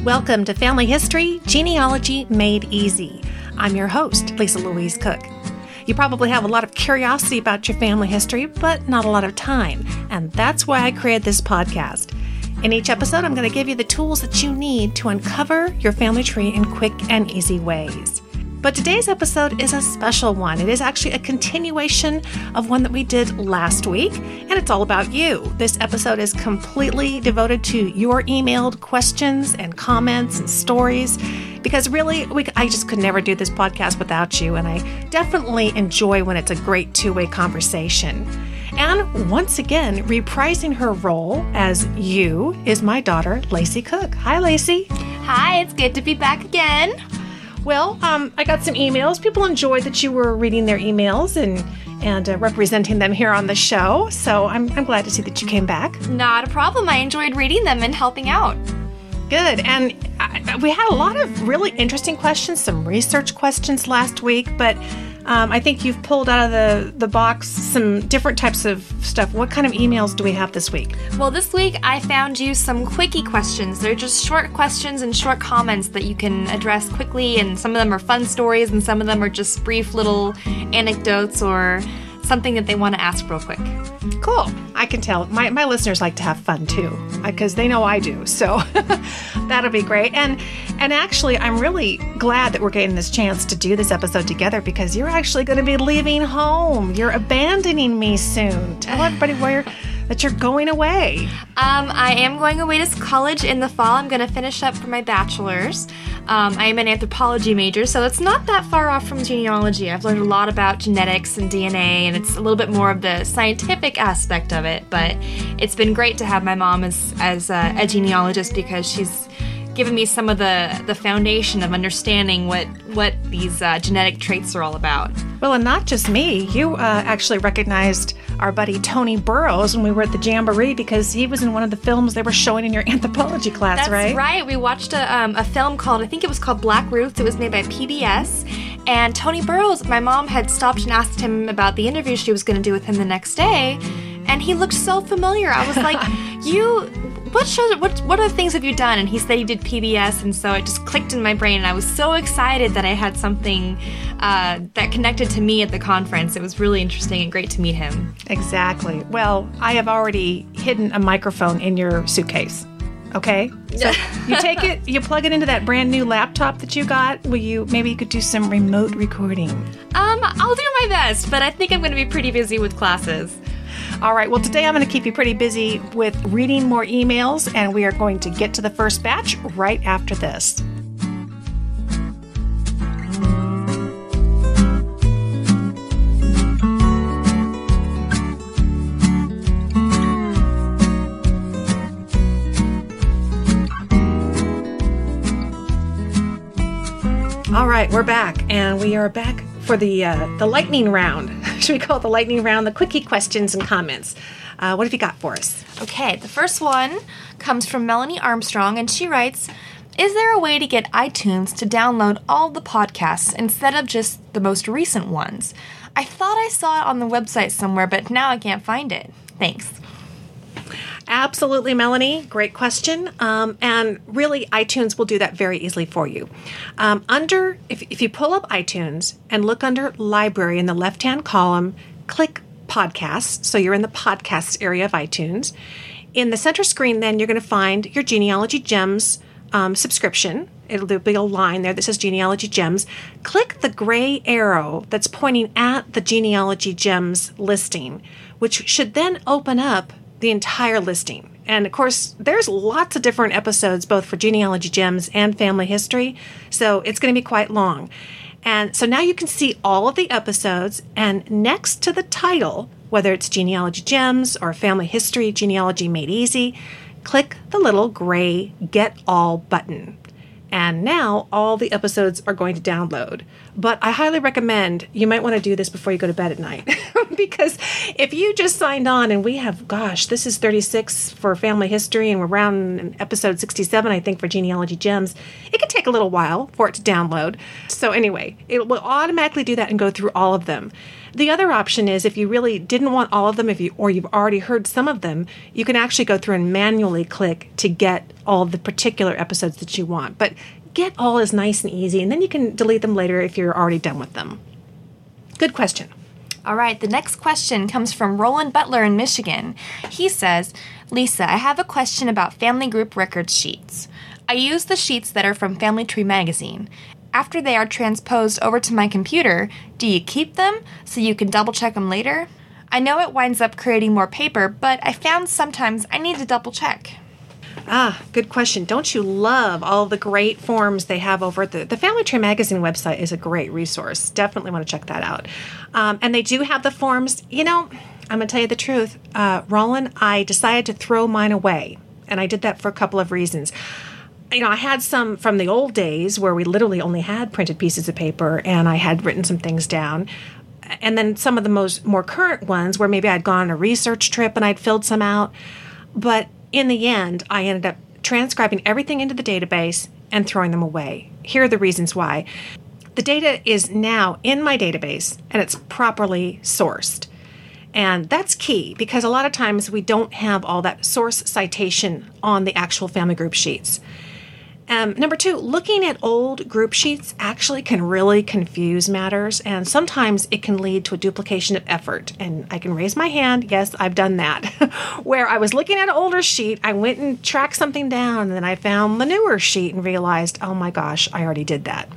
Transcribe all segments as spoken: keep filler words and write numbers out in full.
Welcome to Family History, Genealogy Made Easy. I'm your host, Lisa Louise Cook. You probably have a lot of curiosity about your family history, but not a lot of time, and that's why I created this podcast. In each episode, I'm going to give you the tools that you need to uncover your family tree in quick and easy ways. But today's episode is a special one. It is actually a continuation of one that we did last week, and it's all about you. This episode is completely devoted to your emailed questions and comments and stories, because really, we, I just could never do this podcast without you, and I definitely enjoy when it's a great two-way conversation. And once again, reprising her role as you is my daughter, Lacey Cook. Hi, Lacey. Hi, it's good to be back again. Well, um, I got some emails. People enjoyed that you were reading their emails and and uh, representing them here on the show. So I'm I'm glad to see that you came back. Not a problem. I enjoyed reading them and helping out. Good. And I, we had a lot of really interesting questions, some research questions last week, but um, I think you've pulled out of the, the box some different types of stuff. What kind of emails do we have this week? Well, this week I found you some quickie questions. They're just short questions and short comments that you can address quickly, and some of them are fun stories, and some of them are just brief little anecdotes or something that they want to ask real quick. Cool. I can tell. My, my listeners like to have fun too, because they know I do. So that'll be great. And and actually, I'm really glad that we're getting this chance to do this episode together, because you're actually going to be leaving home. You're abandoning me soon. Tell everybody where that you're going away. Um, I am going away to college in the fall. I'm going to finish up for my bachelor's. Um, I am an anthropology major, so it's not that far off from genealogy. I've learned a lot about genetics and D N A, and it's a little bit more of the scientific aspect of it, but it's been great to have my mom as, as a, a genealogist, because she's given me some of the, the foundation of understanding what, what these uh, genetic traits are all about. Well, and not just me. You uh, actually recognized our buddy Tony Burrows when we were at the Jamboree, because he was in one of the films they were showing in your anthropology class, That's right? That's right. We watched a, um, a film called, I think it was called Black Roots. It was made by P B S. And Tony Burrows, my mom had stopped and asked him about the interview she was going to do with him the next day, and he looked so familiar. I was like, you... What shows? What what other things have you done? And he said he did P B S, and so it just clicked in my brain, and I was so excited that I had something uh, that connected to me at the conference. It was really interesting and great to meet him. Exactly. Well, I have already hidden a microphone in your suitcase. Okay? So you take it, you plug it into that brand new laptop that you got. Will you, maybe you could do some remote recording? Um, I'll do my best, but I think I'm going to be pretty busy with classes. All right, well, today I'm going to keep you pretty busy with reading more emails, and we are going to get to the first batch right after this. All right, we're back, and we are back for the uh, the lightning round. Should we call it the lightning round? The quickie questions and comments. Uh, what have you got for us? Okay, the first one comes from Melanie Armstrong, and she writes, is there a way to get iTunes to download all the podcasts instead of just the most recent ones? I thought I saw it on the website somewhere, but now I can't find it. Thanks. Absolutely, Melanie. Great question. Um, and really, iTunes will do that very easily for you. Um, under, if, if you pull up iTunes and look under Library in the left-hand column, click Podcasts. So you're in the Podcasts area of iTunes. In the center screen, then, you're going to find your Genealogy Gems um, subscription. It'll there'll be a line there that says Genealogy Gems. Click the gray arrow that's pointing at the Genealogy Gems listing, which should then open up the entire listing. And of course, there's lots of different episodes, both for Genealogy Gems and Family History, so it's going to be quite long. And so now you can see all of the episodes, and next to the title, whether it's Genealogy Gems or Family History, Genealogy Made Easy, click the little gray Get All button. And now all the episodes are going to download. But I highly recommend you might want to do this before you go to bed at night. Because if you just signed on and we have, gosh, this is thirty-six for Family History and we're around in episode sixty-seven, I think, for Genealogy Gems, it can take a little while for it to download. So anyway, it will automatically do that and go through all of them. The other option is if you really didn't want all of them, if you or you've already heard some of them, you can actually go through and manually click to get all the particular episodes that you want. But get all is nice and easy, and then you can delete them later if you're already done with them. Good question. All right, the next question comes from Roland Butler in Michigan. He says, Lisa, I have a question about family group record sheets. I use the sheets that are from Family Tree magazine. After they are transposed over to my computer, do you keep them so you can double check them later? I know it winds up creating more paper, but I found sometimes I need to double check. Ah, good question. Don't you love all the great forms they have over at the, the Family Tree Magazine website is a great resource. Definitely want to check that out. Um, and they do have the forms. You know, I'm going to tell you the truth. Uh, Roland, I decided to throw mine away. And I did that for a couple of reasons. You know, I had some from the old days where we literally only had printed pieces of paper, and I had written some things down. And then some of the most more current ones where maybe I'd gone on a research trip and I'd filled some out. But in the end, I ended up transcribing everything into the database and throwing them away. Here are the reasons why. The data is now in my database and it's properly sourced. And that's key because a lot of times we don't have all that source citation on the actual family group sheets. Um, number two, looking at old group sheets actually can really confuse matters, and sometimes it can lead to a duplication of effort. And I can raise my hand. Yes, I've done that. Where I was looking at an older sheet, I went and tracked something down, and then I found the newer sheet and realized, oh my gosh, I already did that.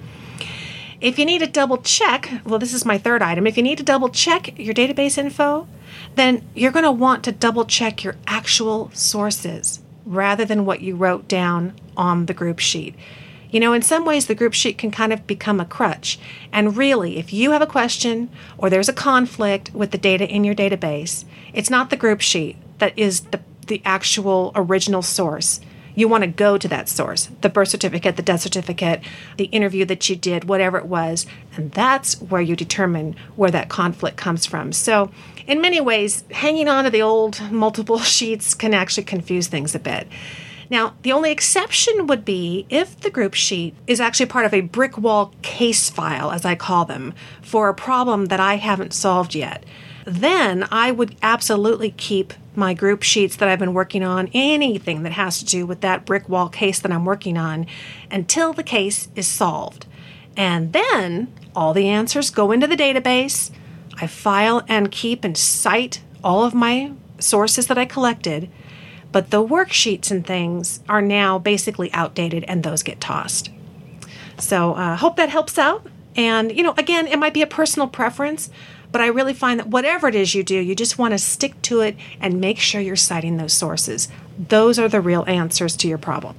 If you need to double check, well, this is my third item. If you need to double check your database info, then you're going to want to double check your actual sources rather than what you wrote down on the group sheet. You know, in some ways, the group sheet can kind of become a crutch. And really, if you have a question or there's a conflict with the data in your database, it's not the group sheet that is the, the actual original source. You want to go to that source, the birth certificate, the death certificate, the interview that you did, whatever it was, and that's where you determine where that conflict comes from. So in many ways, hanging on to the old multiple sheets can actually confuse things a bit. Now, the only exception would be if the group sheet is actually part of a brick wall case file, as I call them, for a problem that I haven't solved yet. Then I would absolutely keep my group sheets that I've been working on, anything that has to do with that brick wall case that I'm working on, until the case is solved. And then all the answers go into the database. I file and keep and cite all of my sources that I collected, but the worksheets and things are now basically outdated and those get tossed. So I uh, hope that helps out. And, you know, again, it might be a personal preference, but I really find that whatever it is you do, you just want to stick to it and make sure you're citing those sources. Those are the real answers to your problem.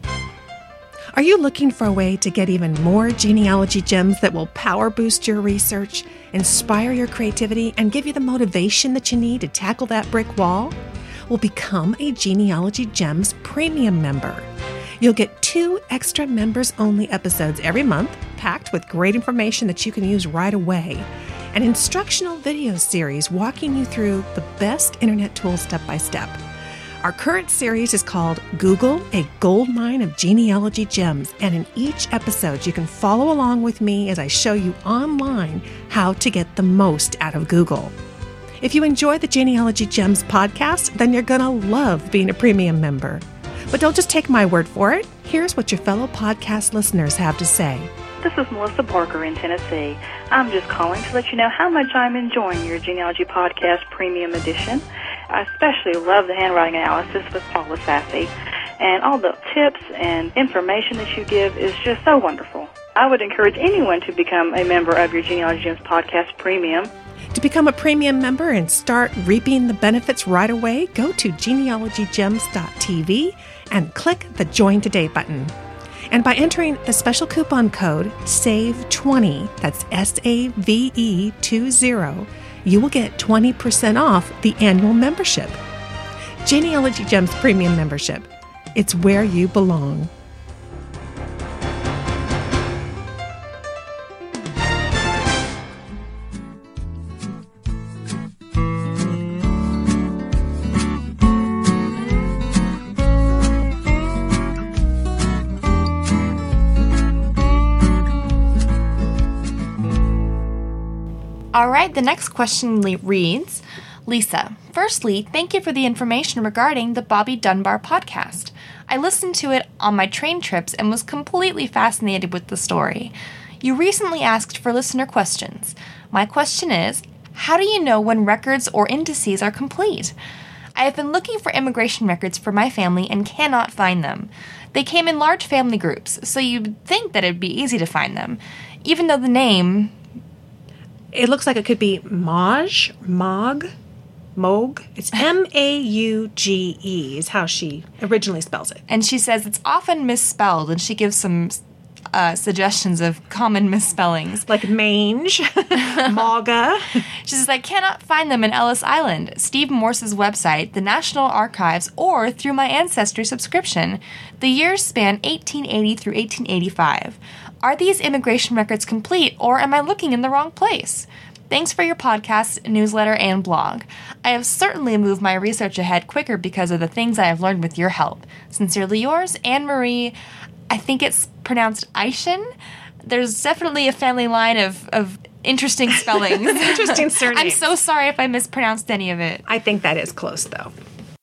Are you looking for a way to get even more genealogy gems that will power boost your research, inspire your creativity, and give you the motivation that you need to tackle that brick wall? Well, become a Genealogy Gems Premium member. You'll get two extra members-only episodes every month, packed with great information that you can use right away. An instructional video series walking you through the best internet tools step by step. Our current series is called Google, a Goldmine of Genealogy Gems, and in each episode you can follow along with me as I show you online how to get the most out of Google. If you enjoy the Genealogy Gems podcast, then you're going to love being a premium member. But don't just take my word for it. Here's what your fellow podcast listeners have to say. This is Melissa Parker in Tennessee. I'm just calling to let you know how much I'm enjoying your Genealogy Podcast Premium Edition. I especially love the handwriting analysis with Paula Sassy, and all the tips and information that you give is just so wonderful. I would encourage anyone to become a member of your Genealogy Gems Podcast Premium. To become a premium member and start reaping the benefits right away, go to genealogy gems dot t v and click the Join Today button. And by entering the special coupon code save twenty, that's S A V E twenty, you will get twenty percent off the annual membership. Genealogy Gems Premium Membership. It's where you belong. All right, the next question le- reads, Lisa, firstly, thank you for the information regarding the Bobby Dunbar podcast. I listened to it on my train trips and was completely fascinated with the story. You recently asked for listener questions. My question is, how do you know when records or indices are complete? I have been looking for immigration records for my family and cannot find them. They came in large family groups, so you'd think that it'd be easy to find them, even though the name... It looks like it could be Maj, Mog, Moog. It's M A U G E is how she originally spells it. And she says it's often misspelled, and she gives some uh, suggestions of common misspellings. Like mange, Maga. She says, I cannot find them in Ellis Island, Steve Morse's website, the National Archives, or through my Ancestry subscription. The years span eighteen eighty through eighteen eighty-five. Are these immigration records complete, or am I looking in the wrong place? Thanks for your podcast, newsletter, and blog. I have certainly moved my research ahead quicker because of the things I have learned with your help. Sincerely yours, Anne Marie. I think it's pronounced Aishin. There's definitely a family line of, of interesting spellings. Interesting surnames. I'm so sorry if I mispronounced any of it. I think that is close, though.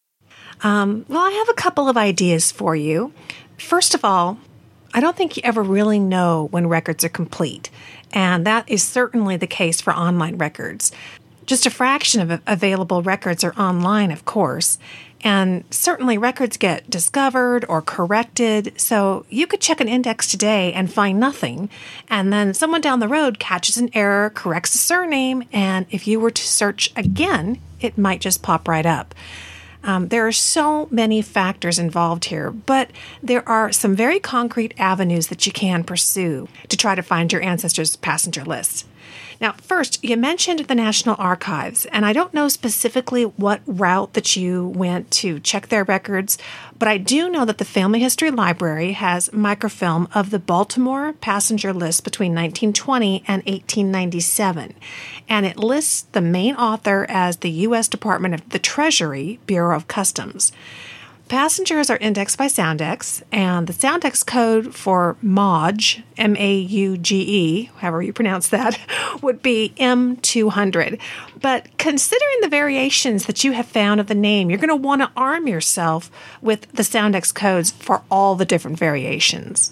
Um, well, I have a couple of ideas for you. First of all, I don't think you ever really know when records are complete, and that is certainly the case for online records. Just a fraction of available records are online, of course, and certainly records get discovered or corrected, so you could check an index today and find nothing, and then someone down the road catches an error, corrects a surname, and if you were to search again, it might just pop right up. Um, there are so many factors involved here, but there are some very concrete avenues that you can pursue to try to find your ancestors' passenger lists. Now, first, you mentioned the National Archives, and I don't know specifically what route that you went to check their records, but I do know that the Family History Library has microfilm of the Baltimore passenger list between nineteen twenty and eighteen ninety-seven, and it lists the main author as the U S Department of the Treasury, Bureau of Customs. Passengers are indexed by Soundex, and the Soundex code for Mauge, M A U G E, however you pronounce that, would be M two hundred. But considering the variations that you have found of the name, you're going to want to arm yourself with the Soundex codes for all the different variations.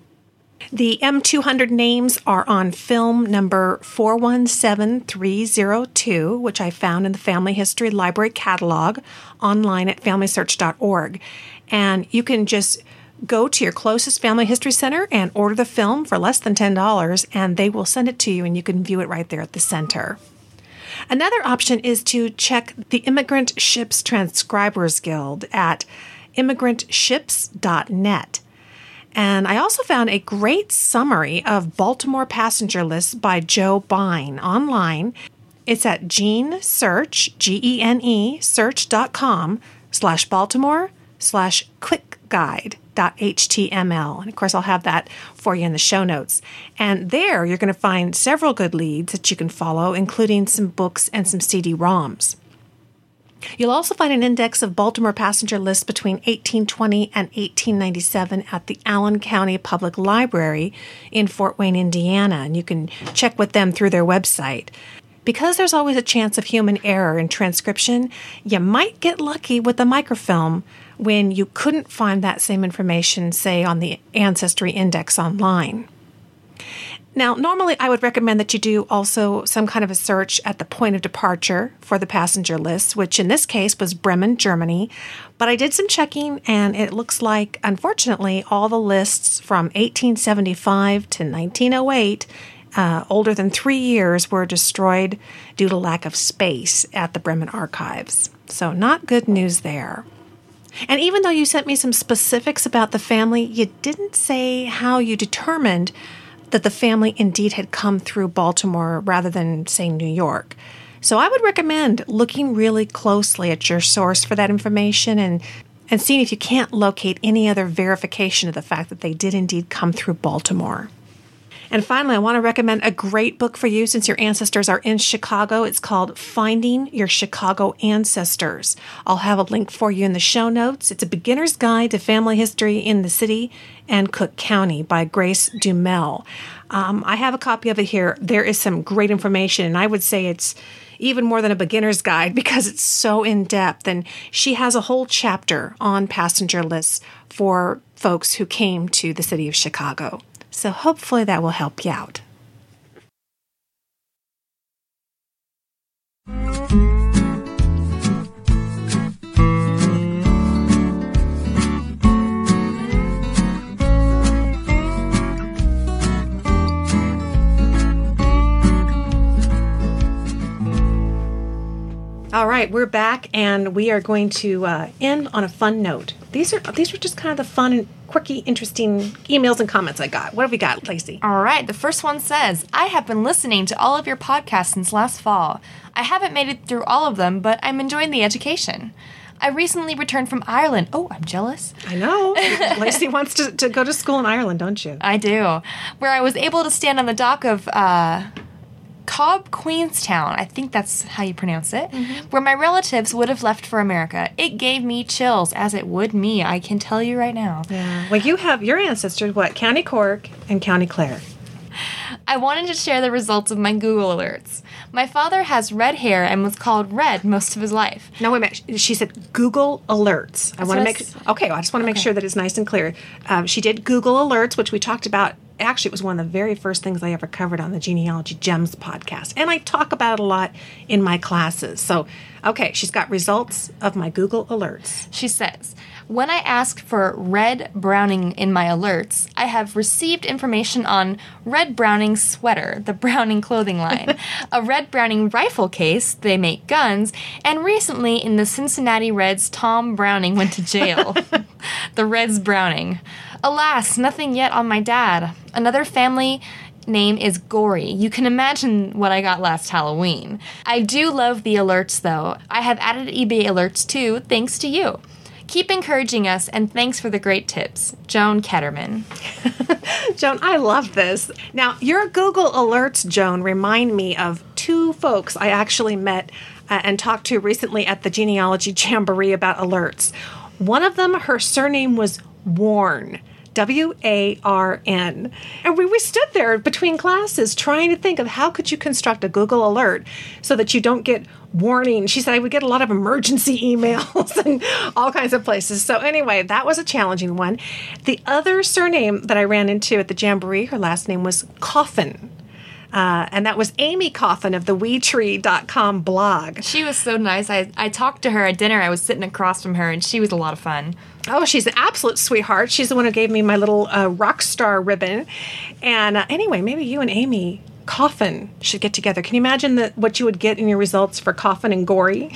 The M two hundred names are on film number four one seven three zero two, which I found in the Family History Library catalog online at family search dot org. And you can just go to your closest Family History Center and order the film for less than ten dollars, and they will send it to you, and you can view it right there at the center. Another option is to check the Immigrant Ships Transcribers Guild at immigrant ships dot net. And I also found a great summary of Baltimore passenger lists by Joe Bine online. It's at Gene Search, G E N E, search.com slash Baltimore slash quick guide dot H T M L. And of course, I'll have that for you in the show notes. And there you're going to find several good leads that you can follow, including some books and some C D ROMs. You'll also find an index of Baltimore passenger lists between eighteen twenty and eighteen ninety-seven at the Allen County Public Library in Fort Wayne, Indiana, and you can check with them through their website. Because there's always a chance of human error in transcription, you might get lucky with the microfilm when you couldn't find that same information, say, on the Ancestry Index online. Now, normally I would recommend that you do also some kind of a search at the point of departure for the passenger list, which in this case was Bremen, Germany. But I did some checking, and it looks like, unfortunately, all the lists from eighteen seventy-five to nineteen oh eight, uh, older than three years, were destroyed due to lack of space at the Bremen archives. So not good news there. And even though you sent me some specifics about the family, you didn't say how you determined that the family indeed had come through Baltimore rather than, say, New York. So I would recommend looking really closely at your source for that information and, and seeing if you can't locate any other verification of the fact that they did indeed come through Baltimore. And finally, I want to recommend a great book for you since your ancestors are in Chicago. It's called Finding Your Chicago Ancestors. I'll have a link for you in the show notes. It's a beginner's guide to family history in the city and Cook County by Grace Dumel. Um, I have a copy of it here. There is some great information, and I would say it's even more than a beginner's guide because it's so in-depth. And she has a whole chapter on passenger lists for folks who came to the city of Chicago. So hopefully that will help you out. All right, we're back, and we are going to uh, end on a fun note. These are these are just kind of the fun and quirky, interesting emails and comments I got. What have we got, Lacey? All right, the first one says, I have been listening to all of your podcasts since last fall. I haven't made it through all of them, but I'm enjoying the education. I recently returned from Ireland. Oh, I'm jealous. I know. Lacey wants to, to go to school in Ireland, don't you? I do. Where I was able to stand on the dock of... Uh, Cobb Queenstown, I think that's how you pronounce it, mm-hmm. where my relatives would have left for America. It gave me chills, as it would me, I can tell you right now. Yeah. Well, you have your ancestors, what, County Cork and County Clare. I wanted to share the results of my Google alerts. My father has red hair and was called Red most of his life. No, wait a minute. She said Google Alerts. I want to make... Okay, well, I just want to make okay. sure that it's nice and clear. Um, she did Google Alerts, which we talked about. Actually, it was one of the very first things I ever covered on the Genealogy Gems podcast. And I talk about it a lot in my classes. So, okay, she's got results of my Google Alerts. She says, when I asked for Red Browning in my alerts, I have received information on Red Browning Sweater, the Browning clothing line, a Red Browning rifle case, they make guns, and recently in the Cincinnati Reds, Tom Browning went to jail. The Reds Browning. Alas, nothing yet on my dad. Another family name is Gory. You can imagine what I got last Halloween. I do love the alerts, though. I have added eBay alerts, too, thanks to you. Keep encouraging us, and thanks for the great tips. Joan Ketterman. Joan, I love this. Now, your Google Alerts, Joan, remind me of two folks I actually met uh, and talked to recently at the Genealogy Jamboree about alerts. One of them, her surname was Warren. W A R N. And we, we stood there between classes trying to think of how could you construct a Google alert so that you don't get warning. She said I would get a lot of emergency emails and all kinds of places. So anyway, that was a challenging one. The other surname that I ran into at the Jamboree, her last name was Coffin. Uh, and that was Amy Coffin of the we tree dot com blog. She was so nice. I, I talked to her at dinner. I was sitting across from her, and she was a lot of fun. Oh, she's an absolute sweetheart. She's the one who gave me my little uh, rock star ribbon. And uh, anyway, maybe you and Amy Coffin should get together. Can you imagine the, what you would get in your results for Coffin and Gory?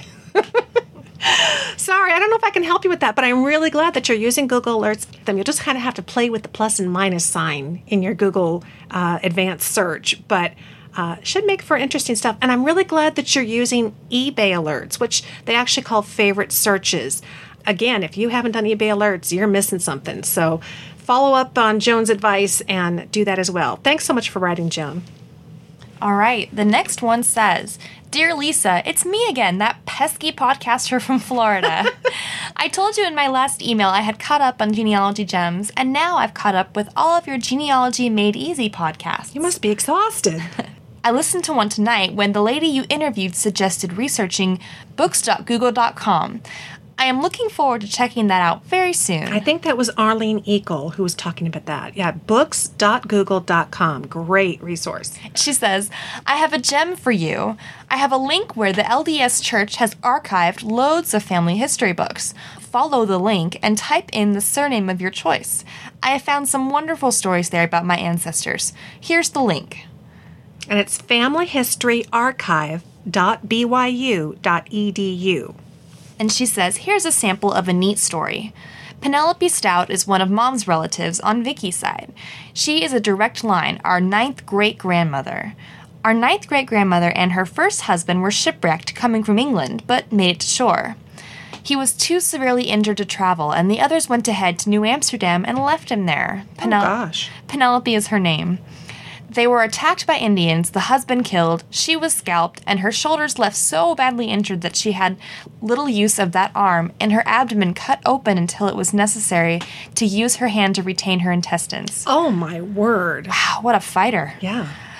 Sorry, I don't know if I can help you with that, but I'm really glad that you're using Google Alerts. Then you'll just kind of have to play with the plus and minus sign in your Google uh, advanced search, but uh, should make for interesting stuff. And I'm really glad that you're using eBay Alerts, which they actually call favorite searches. Again, if you haven't done eBay Alerts, you're missing something. So follow up on Joan's advice and do that as well. Thanks so much for writing, Joan. All right, the next one says, Dear Lisa, it's me again, that pesky podcaster from Florida. I told you in my last email I had caught up on Genealogy Gems, and now I've caught up with all of your Genealogy Made Easy podcasts. You must be exhausted. I listened to one tonight when the lady you interviewed suggested researching books dot google dot com. I am looking forward to checking that out very soon. I think that was Arlene Eagle who was talking about that. Yeah, books dot google dot com. Great resource. She says, I have a gem for you. I have a link where the L D S Church has archived loads of family history books. Follow the link and type in the surname of your choice. I have found some wonderful stories there about my ancestors. Here's the link. And it's family history archive dot b y u dot e d u. And she says, here's a sample of a neat story. Penelope Stout is one of Mom's relatives on Vicky's side. She is a direct line, our ninth great-grandmother. Our ninth great-grandmother and her first husband were shipwrecked coming from England, but made it to shore. He was too severely injured to travel, and the others went ahead to New Amsterdam and left him there. Penel- oh, gosh. Penelope is her name. They were attacked by Indians, the husband killed, she was scalped, and her shoulders left so badly injured that she had little use of that arm, and her abdomen cut open until it was necessary to use her hand to retain her intestines. Oh, my word. Wow, what a fighter. Yeah.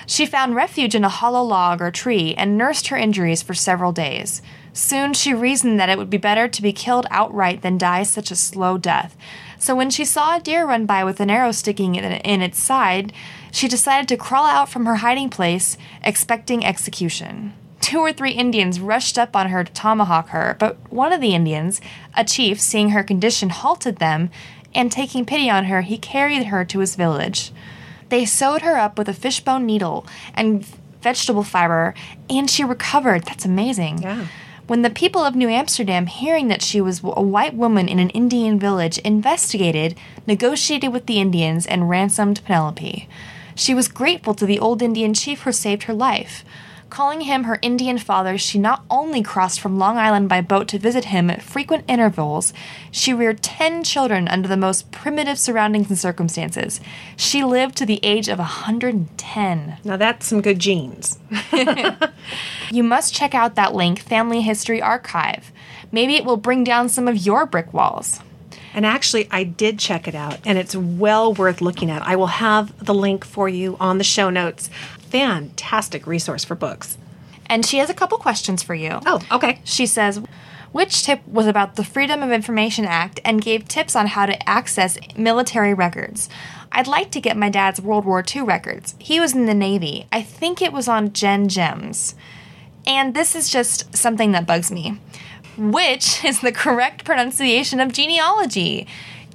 She found refuge in a hollow log or tree and nursed her injuries for several days. Soon she reasoned that it would be better to be killed outright than die such a slow death. So when she saw a deer run by with an arrow sticking in, in its side, she decided to crawl out from her hiding place, expecting execution. Two or three Indians rushed up on her to tomahawk her, but one of the Indians, a chief, seeing her condition, halted them, and taking pity on her, he carried her to his village. They sewed her up with a fishbone needle and vegetable fiber, and she recovered. That's amazing. Yeah. When the people of New Amsterdam, hearing that she was a white woman in an Indian village, investigated, negotiated with the Indians, and ransomed Penelope. She was grateful to the old Indian chief who saved her life. Calling him her Indian father, she not only crossed from Long Island by boat to visit him at frequent intervals, she reared ten children under the most primitive surroundings and circumstances. She lived to the age of one hundred ten. Now that's some good genes. You must check out that link, Family History Archive. Maybe it will bring down some of your brick walls. And actually, I did check it out, and it's well worth looking at. I will have the link for you on the show notes. Fantastic resource for books. And she has a couple questions for you. Oh, okay. She says, which tip was about the Freedom of Information Act and gave tips on how to access military records? I'd like to get my dad's World War Two records. He was in the Navy. I think it was on Gen Gems. And this is just something that bugs me. Which is the correct pronunciation of genealogy?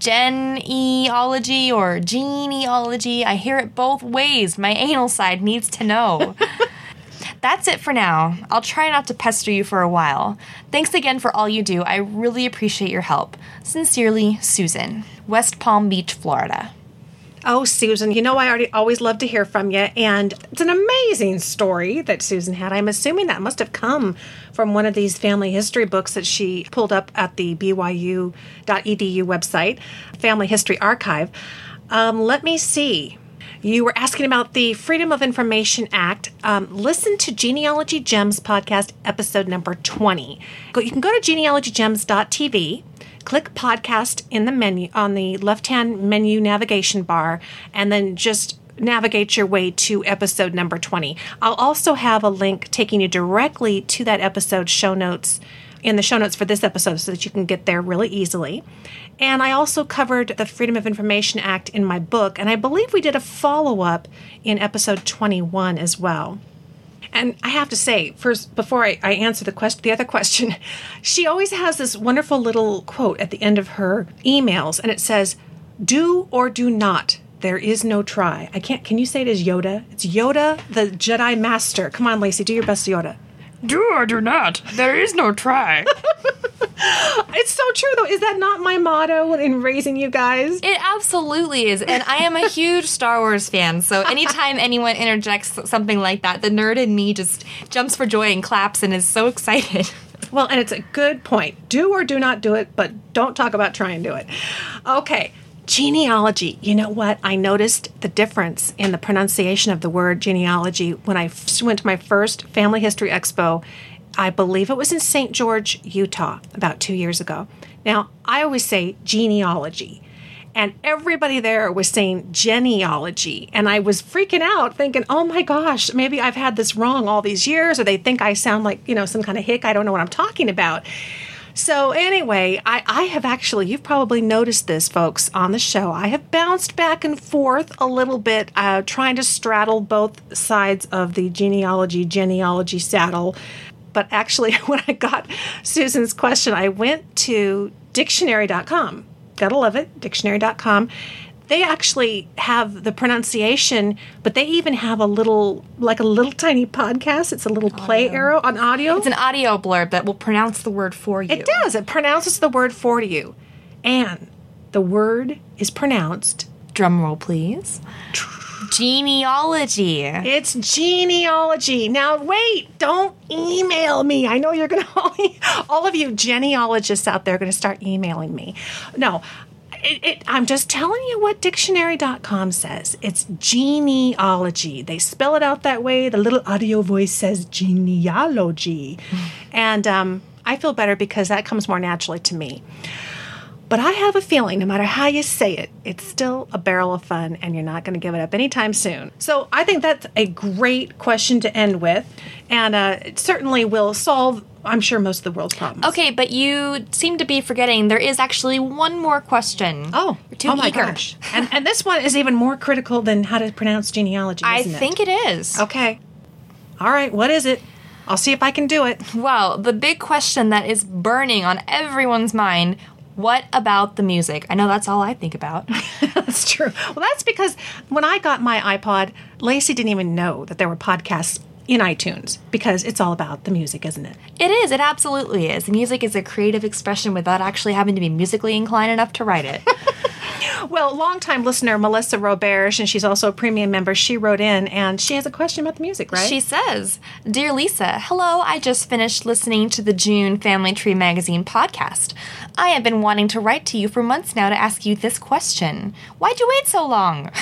Genealogy or genealogy? I hear it both ways. My anal side needs to know. That's it for now. I'll try not to pester you for a while. Thanks again for all you do. I really appreciate your help. Sincerely, Susan, West Palm Beach, Florida. Oh, Susan, you know I already always love to hear from you, and it's an amazing story that Susan had. I'm assuming that must have come from one of these family history books that she pulled up at the B Y U dot E D U website, Family History Archive. Um, let me see. You were asking about the Freedom of Information Act. Um, listen to Genealogy Gems podcast episode number twenty. Go, you can go to genealogy gems dot t v. Click podcast in the menu on the left-hand menu navigation bar, and then just navigate your way to episode number twenty. I'll also have a link taking you directly to that episode show notes in the show notes for this episode so that you can get there really easily. And I also covered the Freedom of Information Act in my book, and I believe we did a follow-up in episode twenty-one as well. And I have to say, first, before I, I answer the question, the other question, she always has this wonderful little quote at the end of her emails, and it says, "Do or do not. There is no try." I can't. Can you say it as Yoda? It's Yoda, the Jedi Master. Come on, Lacey, do your best, Yoda. Do or do not. There is no try. It's so true, though. Is that not my motto in raising you guys? It absolutely is. And I am a huge Star Wars fan, so anytime anyone interjects something like that, the nerd in me just jumps for joy and claps and is so excited. Well, and it's a good point. Do or do not do it, but don't talk about trying to do it. Okay. Genealogy. You know what? I noticed the difference in the pronunciation of the word genealogy when I f- went to my first Family History Expo. I believe it was in Saint George, Utah, about two years ago. Now, I always say genealogy, and everybody there was saying genealogy, and I was freaking out thinking, oh my gosh, maybe I've had this wrong all these years, or they think I sound like, you know, some kind of hick. I don't know what I'm talking about. So anyway, I, I have actually, you've probably noticed this, folks, on the show. I have bounced back and forth a little bit, uh, trying to straddle both sides of the genealogy, genealogy saddle. But actually, when I got Susan's question, I went to dictionary dot com. Gotta love it, dictionary dot com. They actually have the pronunciation, but they even have a little, like a little tiny podcast. It's a little play audio. arrow on audio. It's an audio blurb that will pronounce the word for you. It does. It pronounces the word for you. And the word is pronounced... Drum roll, please. Genealogy. It's genealogy. Now, wait, don't email me. I know you're going to, all of you genealogists out there are going to start emailing me. No, it, it, I'm just telling you what dictionary dot com says. It's genealogy. They spell it out that way. The little audio voice says genealogy. And um, I feel better because that comes more naturally to me. But I have a feeling, no matter how you say it, it's still a barrel of fun, and you're not going to give it up anytime soon. So I think that's a great question to end with, and uh, it certainly will solve, I'm sure, most of the world's problems. Okay, but you seem to be forgetting there is actually one more question. Oh, You're too oh my eager. gosh. And, and this one is even more critical than how to pronounce genealogy, I isn't it? think it is. Okay. All right, what is it? I'll see if I can do it. Well, the big question that is burning on everyone's mind, what about the music? I know that's all I think about. That's true. Well, that's because when I got my iPod, Lacey didn't even know that there were podcasts in iTunes, because it's all about the music, isn't it? It is. It absolutely is. Music is a creative expression without actually having to be musically inclined enough to write it. Well, longtime listener Melissa Roberge, and she's also a premium member, she wrote in, and she has a question about the music, right? She says, Dear Lisa, hello, I just finished listening to the June Family Tree Magazine podcast. I have been wanting to write to you for months now to ask you this question. Why'd you wait so long?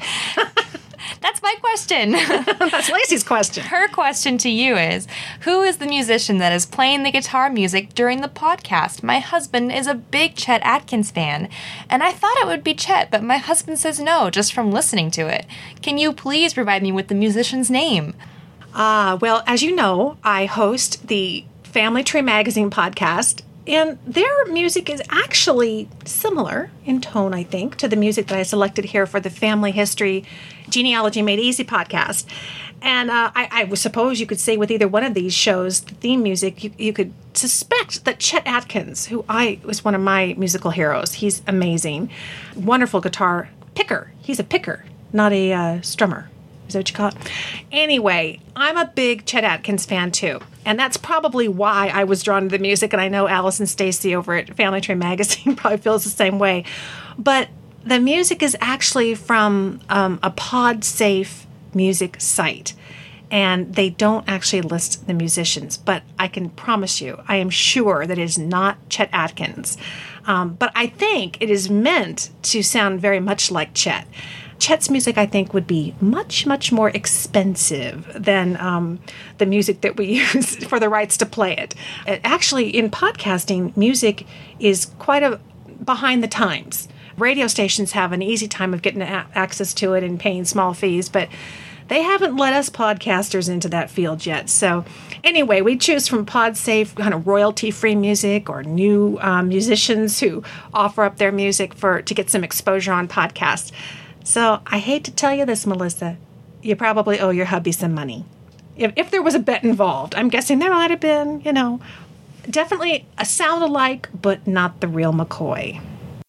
That's my question. That's Lacey's question. Her question to you is, who is the musician that is playing the guitar music during the podcast? My husband is a big Chet Atkins fan, and I thought it would be Chet, but my husband says no, just from listening to it. Can you please provide me with the musician's name? Ah, uh, well, as you know, I host the Family Tree Magazine podcast, and their music is actually similar in tone, I think, to the music that I selected here for the Family History Genealogy Made Easy podcast. And uh, I, I suppose you could say with either one of these shows, the theme music, you, you could suspect that Chet Atkins, who I was one of my musical heroes, he's amazing, wonderful guitar picker. He's a picker, not a uh, strummer. Is that what you call it? Anyway, I'm a big Chet Atkins fan too. And that's probably why I was drawn to the music. And I know Allison Stacy over at Family Tree Magazine probably feels the same way. But the music is actually from um, a PodSafe music site. And they don't actually list the musicians. But I can promise you, I am sure that it is not Chet Atkins. Um, but I think it is meant to sound very much like Chet. Chet's music, I think, would be much, much more expensive than um, the music that we use for the rights to play it. it. Actually, in podcasting, music is quite a behind the times. Radio stations have an easy time of getting a- access to it and paying small fees, but they haven't let us podcasters into that field yet. So anyway, we choose from PodSafe kind of royalty-free music or new um, musicians who offer up their music for to get some exposure on podcasts. So I hate to tell you this, Melissa, you probably owe your hubby some money. If, if there was a bet involved, I'm guessing there might have been, you know, definitely a sound-alike, but not the real McCoy.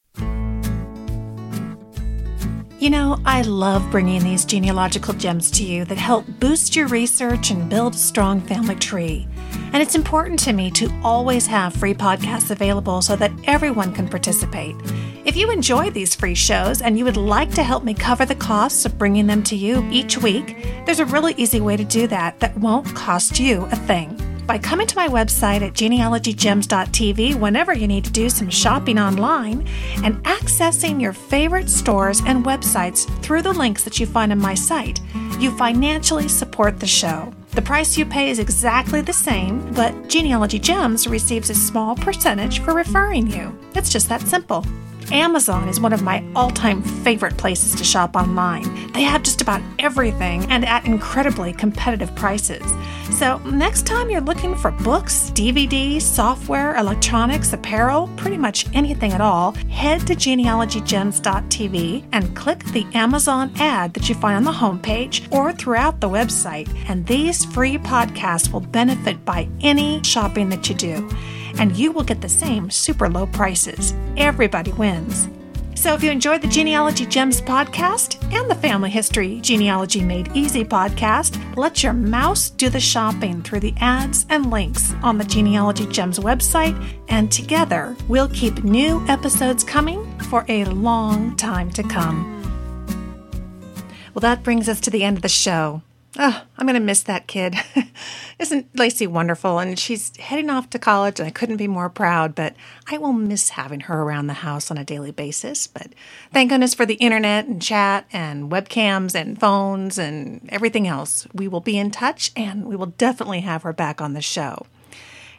You know, I love bringing these genealogical gems to you that help boost your research and build a strong family tree. And it's important to me to always have free podcasts available so that everyone can participate. If you enjoy these free shows and you would like to help me cover the costs of bringing them to you each week, there's a really easy way to do that that won't cost you a thing. By coming to my website at genealogy gems dot t v whenever you need to do some shopping online and accessing your favorite stores and websites through the links that you find on my site, you financially support the show. The price you pay is exactly the same, but Genealogy Gems receives a small percentage for referring you. It's just that simple. Amazon is one of my all-time favorite places to shop online. They have just about everything and at incredibly competitive prices. So next time you're looking for books, D V Ds, software, electronics, apparel, pretty much anything at all, head to genealogy gems dot t v and click the Amazon ad that you find on the homepage or throughout the website, and these free podcasts will benefit by any shopping that you do. And you will get the same super low prices. Everybody wins. So if you enjoyed the Genealogy Gems podcast and the Family History Genealogy Made Easy podcast, let your mouse do the shopping through the ads and links on the Genealogy Gems website, and together we'll keep new episodes coming for a long time to come. Well, that brings us to the end of the show. Oh, I'm going to miss that kid. Isn't Lacey wonderful? And she's heading off to college, and I couldn't be more proud, but I will miss having her around the house on a daily basis. But thank goodness for the internet and chat and webcams and phones and everything else. We will be in touch, and we will definitely have her back on the show.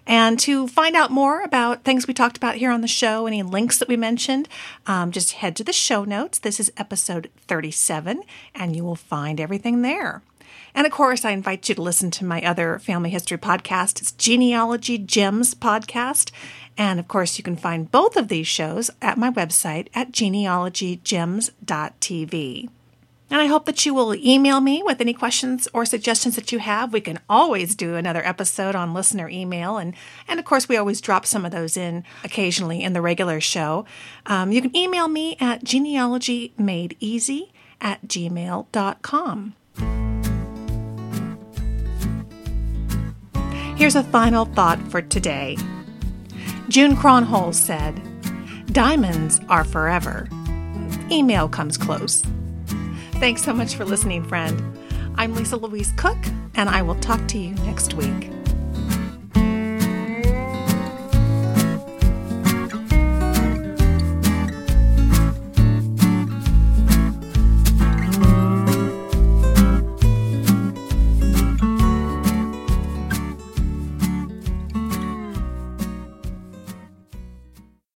And to find out more about things we talked about here on the show, any links that we mentioned, um, just head to the show notes. This is episode thirty-seven, and you will find everything there. And of course, I invite you to listen to my other family history podcast. It's Genealogy Gems Podcast. And of course, you can find both of these shows at my website at genealogy gems dot t v. And I hope that you will email me with any questions or suggestions that you have. We can always do another episode on listener email. And, and of course, we always drop some of those in occasionally in the regular show. Um, you can email me at genealogymadeeasy at gmail dot com. Here's a final thought for today. June Kronholz said, "Diamonds are forever. Email comes close." Thanks so much for listening, friend. I'm Lisa Louise Cook, and I will talk to you next week.